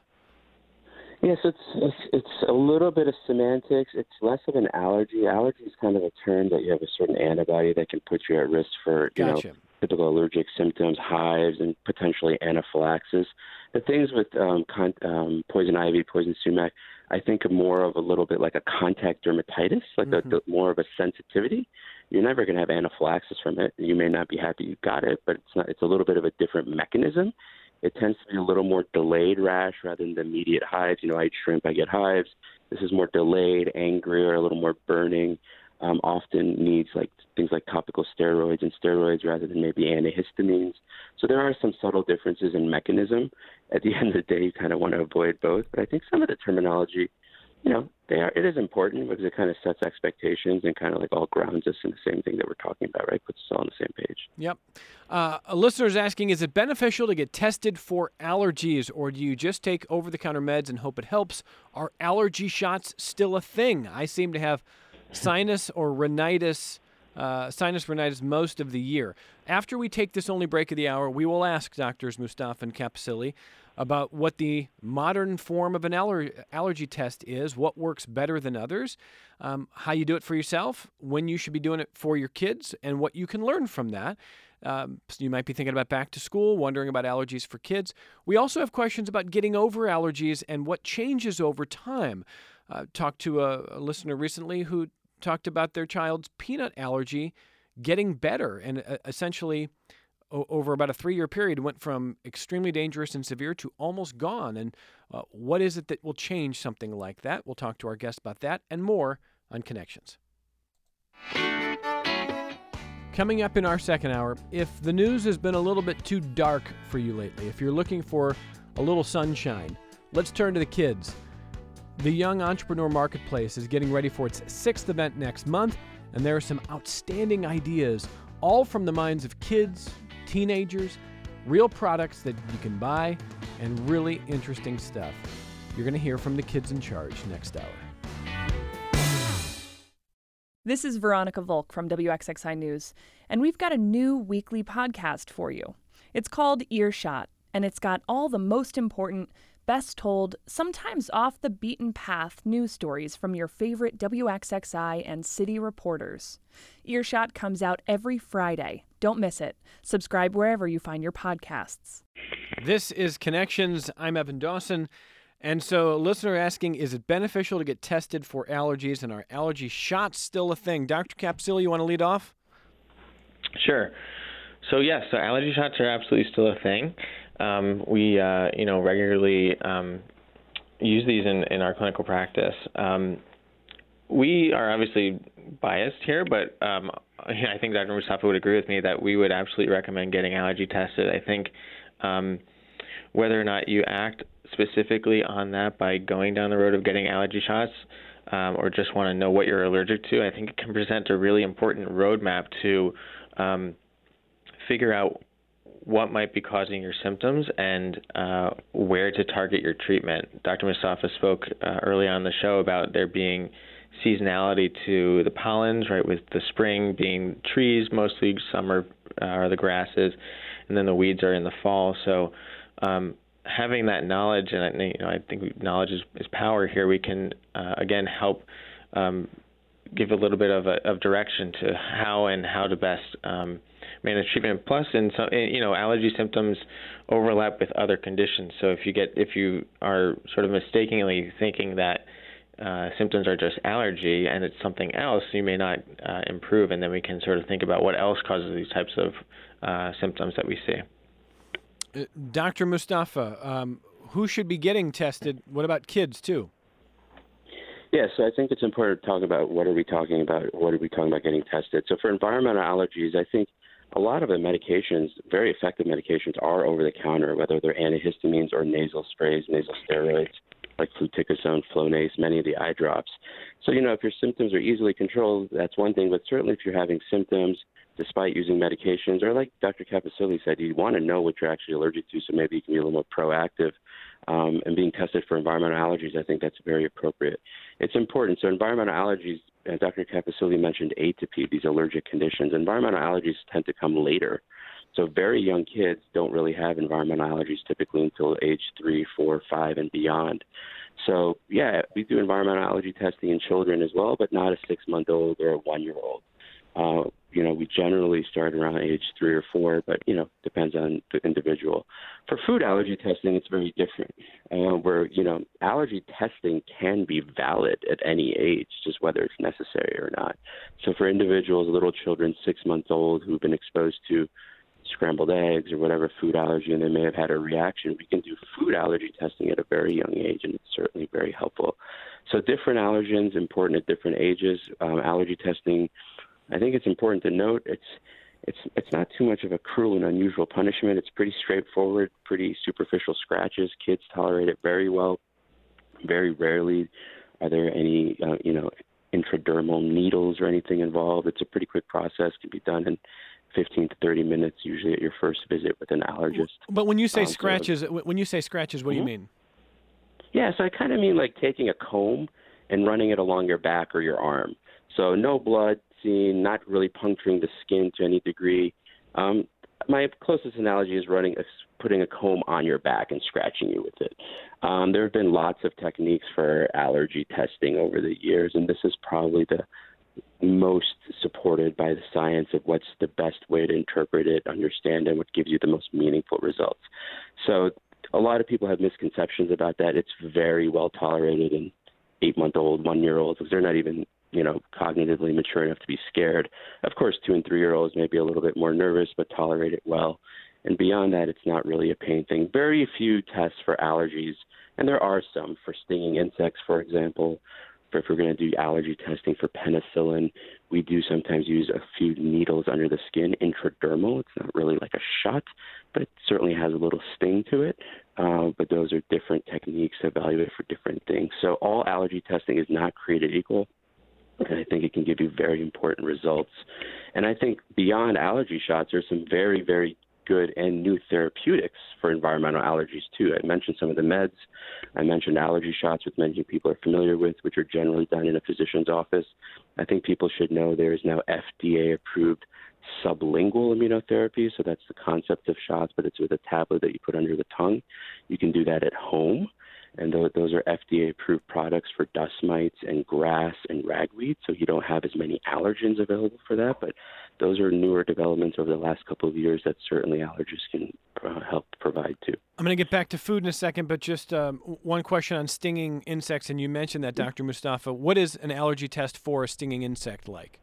Yes, it's, it's it's a little bit of semantics. It's less of an allergy. Allergy is kind of a term that you have a certain antibody that can put you at risk for, you gotcha. know, typical allergic symptoms, hives, and potentially anaphylaxis. The things with um, con- um, poison ivy, poison sumac, I think of more of a little bit like a contact dermatitis, like mm-hmm. a, more of a sensitivity. You're never going to have anaphylaxis from it. You may not be happy you got it, but it's not. It's a little bit of a different mechanism. It tends to be a little more delayed rash rather than the immediate hives. You know, I eat shrimp, I get hives. This is more delayed, angrier, a little more burning. Um, often needs like things like topical steroids and steroids rather than maybe antihistamines. So there are some subtle differences in mechanism. At the end of the day, you kind of want to avoid both. But I think some of the terminology, you know, they are, it is important because it kind of sets expectations and kind of like all grounds us in the same thing that we're talking about, right? Puts us all on the same page. Yep. Uh, a listener is asking, is it beneficial to get tested for allergies, or do you just take over-the-counter meds and hope it helps? Are allergy shots still a thing? I seem to have sinus or rhinitis, uh, sinus rhinitis most of the year. After we take this only break of the hour, we will ask Doctors Mustafa and Caposilli about what the modern form of an aller- allergy test is, what works better than others, um, how you do it for yourself, when you should be doing it for your kids, and what you can learn from that. Um, so you might be thinking about back to school, wondering about allergies for kids. We also have questions about getting over allergies and what changes over time. uh, talked to a, a listener recently who talked about their child's peanut allergy getting better and uh, essentially o- over about a three-year period went from extremely dangerous and severe to almost gone. And uh, what is it that will change something like that? We'll talk to our guest about that and more on Connections. Coming up in our second hour, if the news has been a little bit too dark for you lately, if you're looking for a little sunshine, let's turn to the kids. The Young Entrepreneur Marketplace is getting ready for its sixth event next month, and there are some outstanding ideas, all from the minds of kids, teenagers, real products that you can buy, and really interesting stuff. You're going to hear from the kids in charge next hour. This is Veronica Volk from W X X I News, and we've got a new weekly podcast for you. It's called Earshot, and it's got all the most important, best told, sometimes off the beaten path news stories from your favorite W X X I and city reporters. Earshot comes out every Friday. Don't miss it. Subscribe wherever you find your podcasts. This is Connections. I'm Evan Dawson. And so a listener asking, is it beneficial to get tested for allergies, and are allergy shots still a thing? Doctor Capsili, you want to lead off? Sure. So yes, so allergy shots are absolutely still a thing. Um, we, uh, you know, regularly um, use these in, in our clinical practice. Um, we are obviously biased here, but um, I think Doctor Mustafa would agree with me that we would absolutely recommend getting allergy tested. I think um, whether or not you act specifically on that by going down the road of getting allergy shots um, or just want to know what you're allergic to, I think it can present a really important roadmap to um, figure out what might be causing your symptoms and uh, where to target your treatment. Doctor Mustafa spoke uh, early on in the show about there being seasonality to the pollens, right, with the spring being trees, mostly summer uh, are the grasses, and then the weeds are in the fall. So um, having that knowledge, and you know, I think knowledge is, is power here, we can, uh, again, help um, give a little bit of, a, of direction to how and how to best um, manage treatment. Plus, in some, you know, allergy symptoms overlap with other conditions. So if you get, if you are sort of mistakenly thinking that uh, symptoms are just allergy and it's something else, you may not uh, improve, and then we can sort of think about what else causes these types of uh, symptoms that we see. Uh, Doctor Mustafa, um, who should be getting tested? What about kids, too? Yeah, so I think it's important to talk about what are we talking about, what are we talking about getting tested. So for environmental allergies, I think a lot of the medications, very effective medications, are over-the-counter, whether they're antihistamines or nasal sprays, nasal steroids, like fluticasone, Flonase, many of the eye drops. So, you know, if your symptoms are easily controlled, that's one thing, but certainly if you're having symptoms despite using medications, or like Doctor Capasili said, you want to know what you're actually allergic to, so maybe you can be a little more proactive. Um, and being tested for environmental allergies, I think that's very appropriate. It's important. So environmental allergies, as Doctor Capasili mentioned, atopy, these allergic conditions. Environmental allergies tend to come later. So very young kids don't really have environmental allergies typically until age three, four, five, and beyond. So, yeah, we do environmental allergy testing in children as well, but not a six-month-old or a one-year-old. Uh, you know, we generally start around age three or four, but, you know, depends on the individual. For food allergy testing, it's very different, uh, where, you know, allergy testing can be valid at any age, just whether it's necessary or not. So for individuals, little children, six months old, who've been exposed to scrambled eggs or whatever food allergy, and they may have had a reaction, we can do food allergy testing at a very young age, and it's certainly very helpful. So different allergens, important at different ages. Um, allergy testing, I think it's important to note, it's it's it's not too much of a cruel and unusual punishment. It's pretty straightforward, pretty superficial scratches. Kids tolerate it very well. Very rarely are there any, uh, you know, intradermal needles or anything involved. It's a pretty quick process. It can be done in fifteen to thirty minutes, usually at your first visit with an allergist. But when you say um, scratches, so, when you say scratches, what mm-hmm. do you mean? Yeah, so I kind of mean like taking a comb and running it along your back or your arm. So no blood seen, not really puncturing the skin to any degree. Um, my closest analogy is running, a, putting a comb on your back and scratching you with it. Um, there have been lots of techniques for allergy testing over the years, and this is probably the most supported by the science of what's the best way to interpret it, understand, and what gives you the most meaningful results. So a lot of people have misconceptions about that. It's very well tolerated, and eight-month-old, one-year-olds, because they're not even, you know, cognitively mature enough to be scared. Of course, two and three-year-olds may be a little bit more nervous, but tolerate it well. And beyond that, it's not really a pain thing. Very few tests for allergies, and there are some for stinging insects, for example. For if we're going to do allergy testing for penicillin, we do sometimes use a few needles under the skin, intradermal. It's not really like a shot, but it certainly has a little sting to it. Uh, but those are different techniques evaluated for different things. So all allergy testing is not created equal. And I think it can give you very important results. And I think beyond allergy shots, there's some very, very good and new therapeutics for environmental allergies, too. I mentioned some of the meds. I mentioned allergy shots, which many people are familiar with, which are generally done in a physician's office. I think people should know there is now F D A-approved sublingual immunotherapy. So that's the concept of shots, but it's with a tablet that you put under the tongue. You can do that at home. And those are F D A-approved products for dust mites and grass and ragweed, so you don't have as many allergens available for that. But those are newer developments over the last couple of years that certainly allergists can uh, help provide too. I'm going to get back to food in a second, but just um, one question on stinging insects, and you mentioned that, Doctor Mustafa. What is an allergy test for a stinging insect like?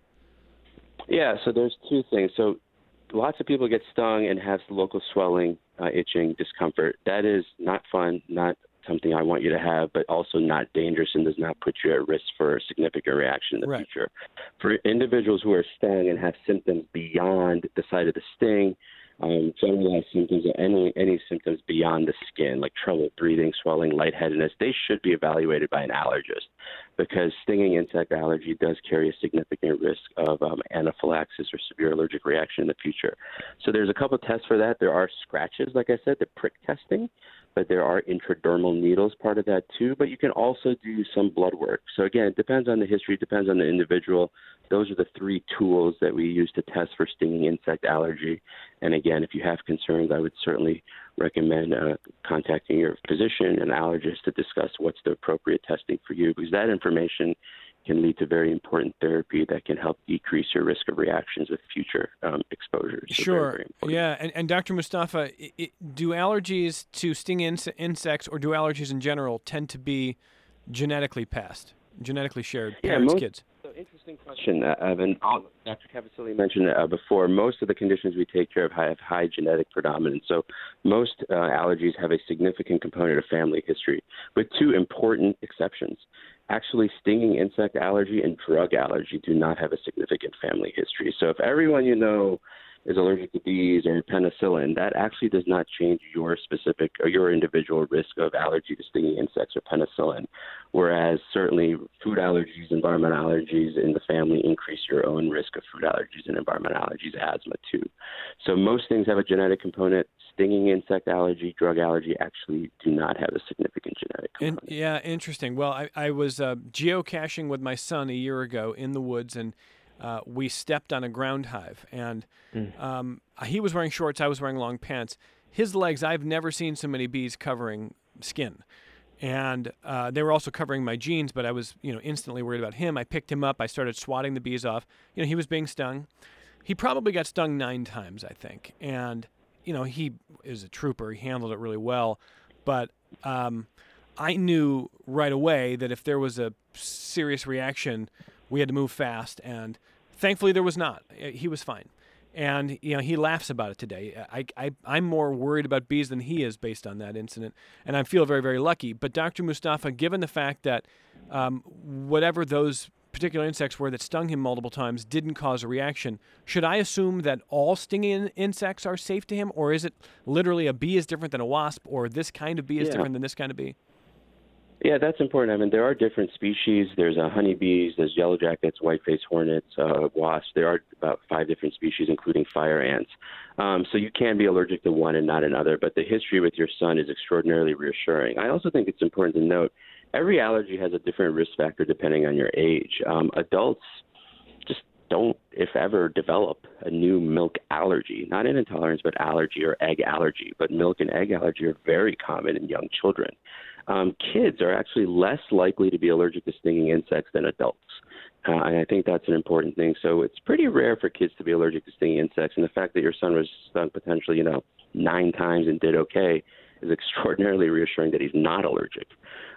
Yeah, so there's two things. So lots of people get stung and have local swelling, uh, itching, discomfort. That is not fun, not something I want you to have, but also not dangerous and does not put you at risk for a significant reaction in the right. future. For individuals who are stung and have symptoms beyond the site of the sting, um, generalized symptoms or any, any symptoms beyond the skin, like trouble breathing, swelling, lightheadedness, they should be evaluated by an allergist because stinging insect allergy does carry a significant risk of um, anaphylaxis or severe allergic reaction in the future. So there's a couple of tests for that. There are scratches, like I said, the prick testing, but there are intradermal needles part of that too. But you can also do some blood work. So again, it depends on the history, depends on the individual. Those are the three tools that we use to test for stinging insect allergy. And again, if you have concerns, I would certainly recommend uh, contacting your physician and allergist to discuss what's the appropriate testing for you, because that information can lead to very important therapy that can help decrease your risk of reactions with future um, exposures. So sure. Very, very yeah. And, and Doctor Mustafa, it, it, do allergies to stinging in- insects or do allergies in general tend to be genetically passed, genetically shared, yeah, parents, most, kids? So interesting question, uh, Evan. Doctor Cavasilli mentioned it uh, before. Most of the conditions we take care of have high genetic predominance. So most uh, allergies have a significant component of family history, with two important exceptions. Actually, stinging insect allergy and drug allergy do not have a significant family history. So if everyone you know is allergic to bees or penicillin, that actually does not change your specific or your individual risk of allergy to stinging insects or penicillin. Whereas certainly food allergies, environmental allergies in the family increase your own risk of food allergies and environmental allergies, asthma too. So most things have a genetic component. Stinging insect allergy, drug allergy actually do not have a significant genetic component. In, yeah, interesting. Well, I, I was uh, geocaching with my son a year ago in the woods, and uh, we stepped on a ground hive. And mm. um, he was wearing shorts, I was wearing long pants. His legs, I've never seen so many bees covering skin. And uh, they were also covering my jeans, but I was, you know, instantly worried about him. I picked him up. I started swatting the bees off. You know, he was being stung. He probably got stung nine times, I think. And you know, he is a trooper. He handled it really well. But um, I knew right away that if there was a serious reaction, we had to move fast. And thankfully, there was not. He was fine. And, you know, he laughs about it today. I, I, I'm more worried about bees than he is based on that incident. And I feel very, very lucky. But Doctor Mustafa, given the fact that um, whatever those particular insects were that stung him multiple times didn't cause a reaction, should I assume that all stinging insects are safe to him, or is it literally a bee is different than a wasp, or this kind of bee is yeah. different than this kind of bee? Yeah, that's important. I mean, there are different species. There's uh, honeybees, there's yellow jackets, white-faced hornets, uh, wasps. There are about five different species, including fire ants. Um, so you can be allergic to one and not another, but the history with your son is extraordinarily reassuring. I also think it's important to note every allergy has a different risk factor depending on your age. Um, adults just don't, if ever, develop a new milk allergy, not an intolerance, but allergy or egg allergy. But milk and egg allergy are very common in young children. Um, kids are actually less likely to be allergic to stinging insects than adults. Uh, and I think that's an important thing. So it's pretty rare for kids to be allergic to stinging insects. And the fact that your son was stung potentially, you know, nine times and did okay is extraordinarily reassuring that he's not allergic.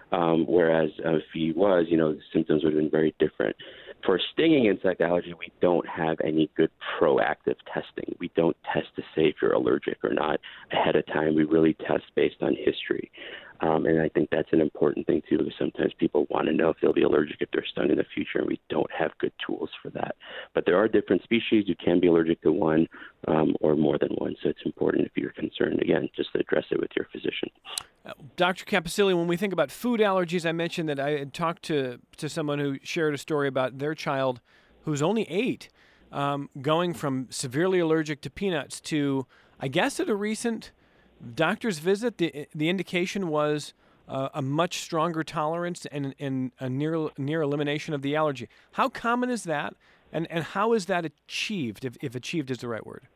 Um, whereas uh, if he was, you know, the symptoms would have been very different. For stinging insect allergy, we don't have any good proactive testing. We don't test to say if you're allergic or not ahead of time. We really test based on history. Um, and I think that's an important thing, too, because sometimes people want to know if they'll be allergic if they're stung in the future, and we don't have good tools for that. But there are different species. You can be allergic to one um, or more than one, so it's important if you're concerned, again, just to address it with your physician. Uh, Doctor Caposilli, when we think about food allergies, I mentioned that I had talked to, to someone who shared a story about their child who's only eight, um, going from severely allergic to peanuts to, I guess at a recent doctor's visit, the the indication was uh, a much stronger tolerance and, and a near near elimination of the allergy. How common is that, and, and how is that achieved, if, if achieved is the right word?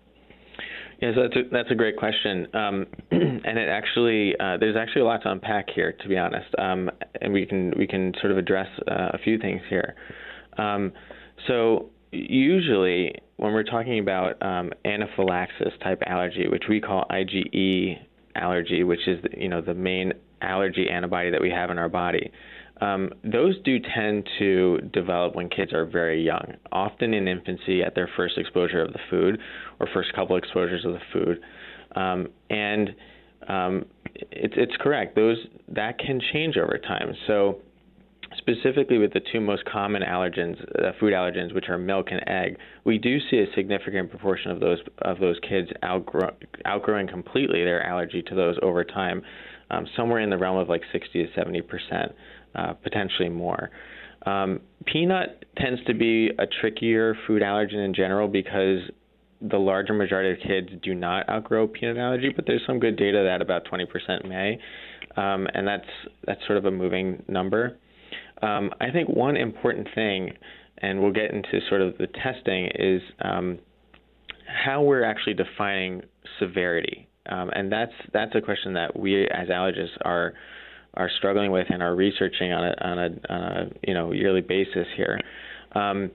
Yeah, so that's a, that's a great question, um, and it actually uh, there's actually a lot to unpack here, to be honest, um, and we can we can sort of address uh, a few things here. Um, so usually, when we're talking about um, anaphylaxis type allergy, which we call I G E allergy, which is the, you know the main allergy antibody that we have in our body, um, those do tend to develop when kids are very young, often in infancy at their first exposure of the food or first couple exposures of the food, um, and um, it's it's correct. Those that can change over time. So specifically with the two most common allergens, uh, food allergens, which are milk and egg, we do see a significant proportion of those of those kids outgrow, outgrowing completely their allergy to those over time, um, somewhere in the realm of like sixty to seventy percent, uh, potentially more. Um, peanut tends to be a trickier food allergen in general because the larger majority of kids do not outgrow peanut allergy, but there's some good data that about twenty percent may, um, and that's that's sort of a moving number. Um, I think one important thing, and we'll get into sort of the testing, is um, how we're actually defining severity, um, and that's that's a question that we as allergists are are struggling with and are researching on a on a, on a you know yearly basis here. Um,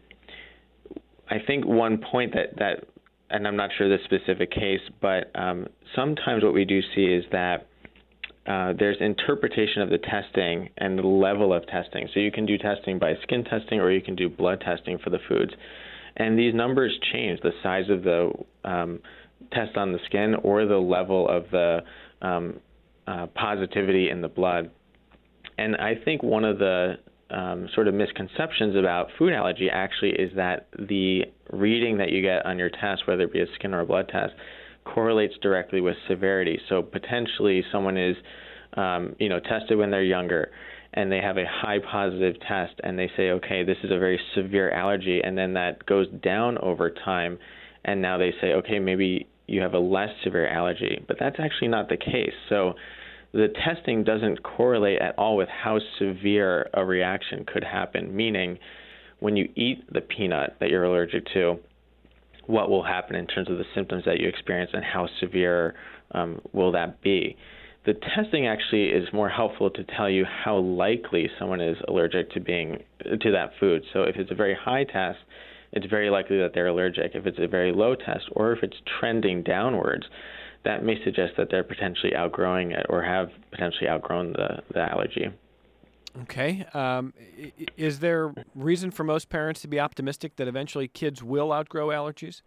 I think one point that that, and I'm not sure the specific case, but um, sometimes what we do see is that Uh, there's interpretation of the testing and the level of testing. So you can do testing by skin testing or you can do blood testing for the foods. And these numbers change, the size of the um, test on the skin or the level of the um, uh, positivity in the blood. And I think one of the um, sort of misconceptions about food allergy actually is that the reading that you get on your test, whether it be a skin or a blood test, correlates directly with severity. So potentially someone is, um, you know, tested when they're younger and they have a high positive test and they say, okay, this is a very severe allergy, and then that goes down over time and now they say, okay, maybe you have a less severe allergy. But that's actually not the case. So the testing doesn't correlate at all with how severe a reaction could happen, meaning when you eat the peanut that you're allergic to, what will happen in terms of the symptoms that you experience and how severe um, will that be. The testing actually is more helpful to tell you how likely someone is allergic to being to that food. So if it's a very high test, it's very likely that they're allergic. If it's a very low test, or if it's trending downwards, that may suggest that they're potentially outgrowing it or have potentially outgrown the, the allergy. Okay. Um, is there reason for most parents to be optimistic that eventually kids will outgrow allergies?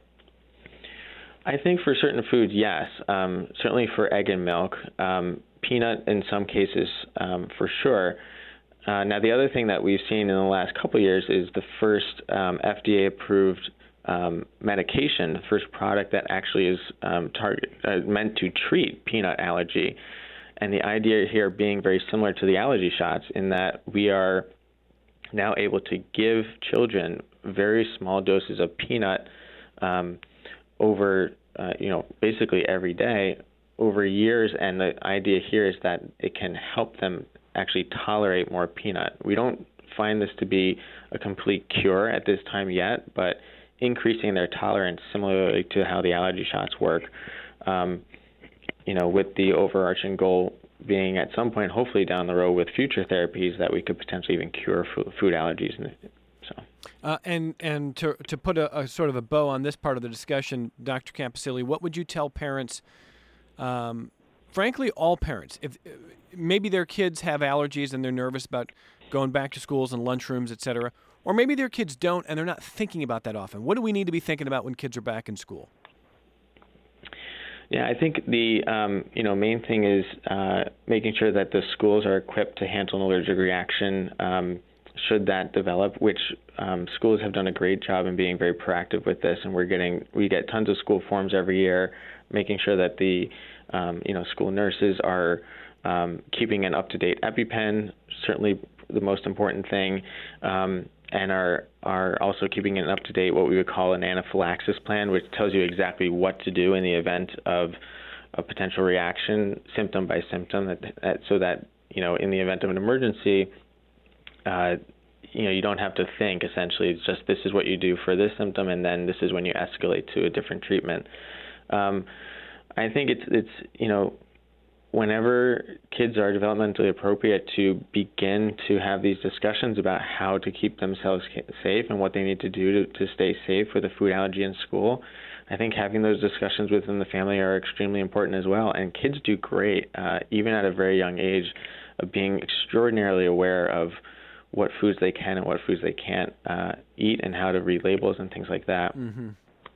I think for certain foods, yes. Um, certainly for egg and milk. Um, peanut in some cases, um, for sure. Uh, now, the other thing that we've seen in the last couple of years is the first um, F D A-approved um, medication, the first product that actually is um, target, uh, meant to treat peanut allergy. And the idea here being very similar to the allergy shots in that we are now able to give children very small doses of peanut um, over, uh, you know, basically every day over years. And the idea here is that it can help them actually tolerate more peanut. We don't find this to be a complete cure at this time yet, but increasing their tolerance similarly to how the allergy shots work, um, you know, with the overarching goal being at some point, hopefully down the road with future therapies, that we could potentially even cure food allergies. So, uh, and and to to put a, a sort of a bow on this part of the discussion, Doctor Caposilli, what would you tell parents um, frankly, all parents, if maybe their kids have allergies and they're nervous about going back to schools and lunchrooms, et cetera, or maybe their kids don't and they're not thinking about that often. What do we need to be thinking about when kids are back in school? Yeah, I think the um, you know main thing is uh, making sure that the schools are equipped to handle an allergic reaction um, should that develop. Which um, schools have done a great job in being very proactive with this, and we're getting we get tons of school forms every year, making sure that the um, you know school nurses are um, keeping an up-to-date EpiPen, certainly the most important thing. Um, and are are also keeping an up-to-date what we would call an anaphylaxis plan, which tells you exactly what to do in the event of a potential reaction, symptom by symptom, that, that, so that, you know, in the event of an emergency, uh, you know, you don't have to think, essentially. It's just this is what you do for this symptom, and then this is when you escalate to a different treatment. Um, I think it's, it's you know, whenever kids are developmentally appropriate, to begin to have these discussions about how to keep themselves safe and what they need to do to, to stay safe with a food allergy in school, I think having those discussions within the family are extremely important as well. And kids do great, uh, even at a very young age, of being extraordinarily aware of what foods they can and what foods they can't uh, eat and how to read labels and things like that. Mm-hmm.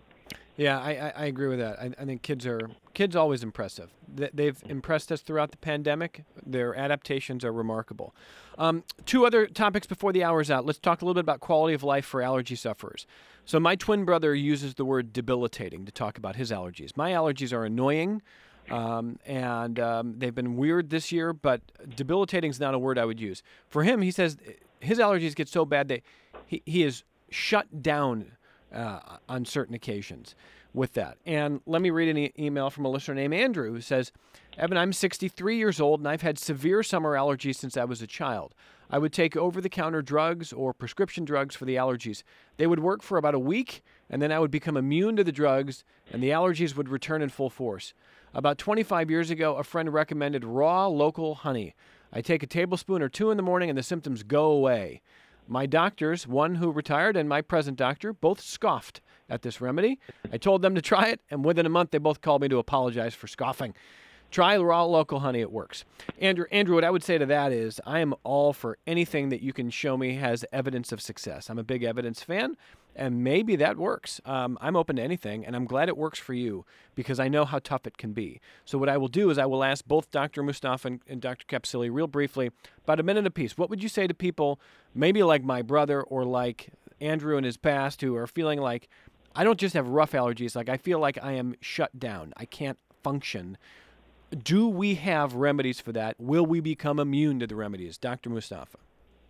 Yeah, I, I, I agree with that. I, I think kids are kids are always impressive. They, they've impressed us throughout the pandemic. Their adaptations are remarkable. Um, two other topics before the hour's out. Let's talk a little bit about quality of life for allergy sufferers. So my twin brother uses the word debilitating to talk about his allergies. My allergies are annoying, um, and um, they've been weird this year, but debilitating is not a word I would use. For him, he says his allergies get so bad that he, he is shut down Uh, on certain occasions with that. And let me read an e- email from a listener named Andrew who says, Evan, I'm sixty-three years old and I've had severe summer allergies since I was a child. I would take over-the-counter drugs or prescription drugs for the allergies. They would work for about a week and then I would become immune to the drugs and the allergies would return in full force. About twenty-five years ago, a friend recommended raw local honey. I take a tablespoon or two in the morning and the symptoms go away. My doctors, one who retired and my present doctor, both scoffed at this remedy. I told them to try it, and within a month they both called me to apologize for scoffing. Try raw local honey, it works. Andrew, Andrew, what I would say to that is I am all for anything that you can show me has evidence of success. I'm a big evidence fan, and maybe that works. Um, I'm open to anything, and I'm glad it works for you because I know how tough it can be. So what I will do is I will ask both Doctor Mustafa and, and Doctor Capsili real briefly, about a minute apiece. What would you say to people, maybe like my brother or like Andrew in his past, who are feeling like, I don't just have rough allergies, like I feel like I am shut down. I can't function. Do we have remedies for that? Will we become immune to the remedies? Doctor Mustafa.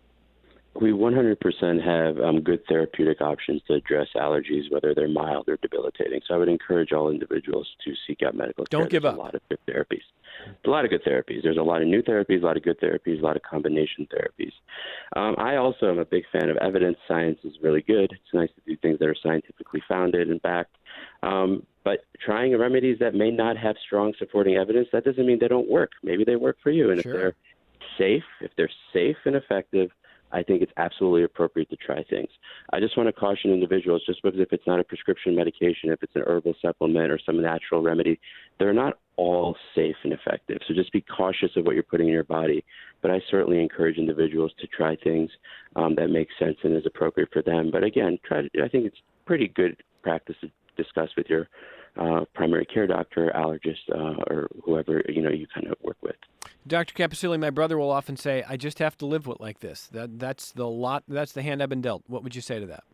We one hundred percent have um, good therapeutic options to address allergies, whether they're mild or debilitating. So I would encourage all individuals to seek out medical care. Don't give There's up. A lot of good therapies. A lot of good therapies. There's a lot of new therapies, a lot of good therapies, a lot of combination therapies. Um, I also am a big fan of evidence. Science is really good. It's nice to do things that are scientifically founded and backed. Um, but trying remedies that may not have strong supporting evidence, that doesn't mean they don't work. Maybe they work for you. And Sure. if they're safe, if they're safe and effective, I think it's absolutely appropriate to try things. I just want to caution individuals, just because if it's not a prescription medication, if it's an herbal supplement or some natural remedy, they're not all safe and effective. So just be cautious of what you're putting in your body. But I certainly encourage individuals to try things um, that make sense and is appropriate for them. But again, try to, I think it's pretty good practice to discuss with your uh, primary care doctor, allergist, uh, or whoever you know you kind of work with. Doctor Capsili, my brother will often say, I just have to live with like this. That That's the lot. That's the hand I've been dealt. What would you say to that?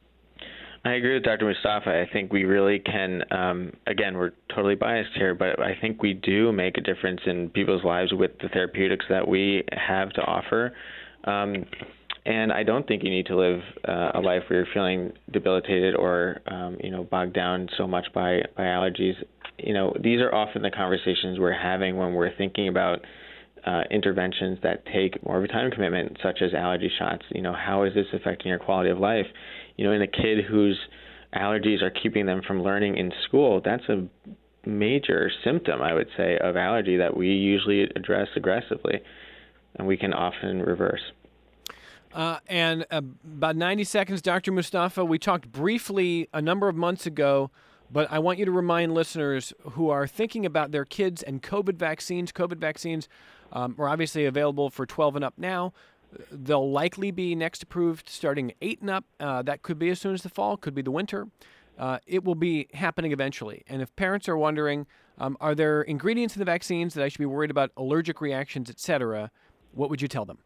I agree with Doctor Mustafa. I think we really can, um, again, we're totally biased here, but I think we do make a difference in people's lives with the therapeutics that we have to offer. Um, and I don't think you need to live uh, a life where you're feeling debilitated or, um, you know, bogged down so much by, by allergies. You know, these are often the conversations we're having when we're thinking about uh, interventions that take more of a time commitment, such as allergy shots. You know, how is this affecting your quality of life? You know, in a kid whose allergies are keeping them from learning in school, that's a major symptom, I would say, of allergy that we usually address aggressively, and we can often reverse. Uh, and uh, about ninety seconds, Doctor Mustafa, we talked briefly a number of months ago But I want you to remind listeners who are thinking about their kids and COVID vaccines. COVID vaccines um, are obviously available for twelve and up now. They'll likely be next approved starting eight and up. Uh, that could be as soon as the fall, could be the winter. Uh, it will be happening eventually. And if parents are wondering, um, are there ingredients in the vaccines that I should be worried about, allergic reactions, et cetera, what would you tell them?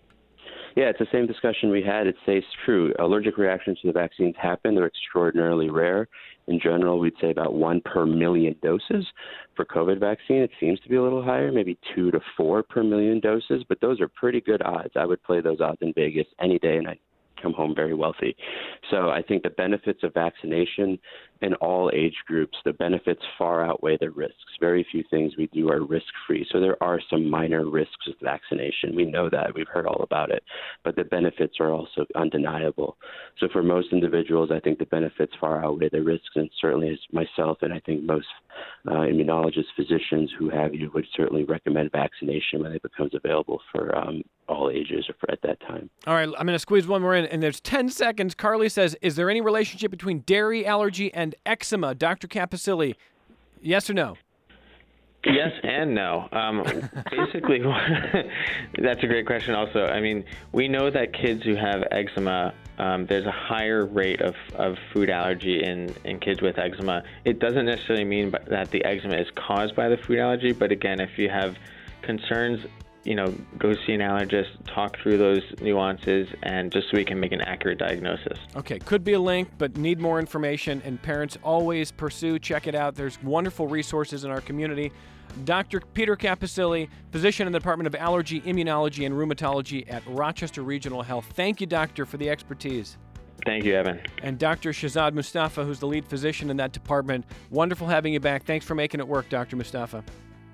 Yeah, it's the same discussion we had. It stays true. Allergic reactions to the vaccines happen. They're extraordinarily rare. In general, we'd say about one per million doses. For COVID vaccine, it seems to be a little higher, maybe two to four per million doses, but those are pretty good odds. I would play those odds in Vegas any day, and I'd come home very wealthy. So I think the benefits of vaccination in all age groups, the benefits far outweigh the risks. Very few things we do are risk-free. So there are some minor risks with vaccination. We know that. We've heard all about it. But the benefits are also undeniable. So for most individuals, I think the benefits far outweigh the risks, and certainly as myself and I think most uh, immunologists, physicians who have you would certainly recommend vaccination when it becomes available for um, all ages or for at that time. All right, I'm going to squeeze one more in, and there's ten seconds. Carly says, is there any relationship between dairy allergy and eczema? Doctor Caposilli, yes or no? Yes and no. Um, basically, that's a great question also. I mean, we know that kids who have eczema, um, there's a higher rate of, of food allergy in, in kids with eczema. It doesn't necessarily mean that the eczema is caused by the food allergy, but again, if you have concerns, you know, go see an allergist, talk through those nuances, and just so we can make an accurate diagnosis. Okay, could be a link, but need more information, and parents always pursue, check it out. There's wonderful resources in our community. Doctor Peter Caposilli, physician in the Department of Allergy, Immunology, and Rheumatology at Rochester Regional Health. Thank you, doctor, for the expertise. Thank you, Evan. And Doctor Shahzad Mustafa, who's the lead physician in that department. Wonderful having you back. Thanks for making it work, Doctor Mustafa.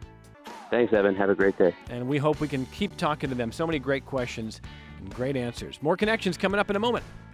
Thanks, Evan. Have a great day. And we hope we can keep talking to them. So many great questions and great answers. More Connections coming up in a moment.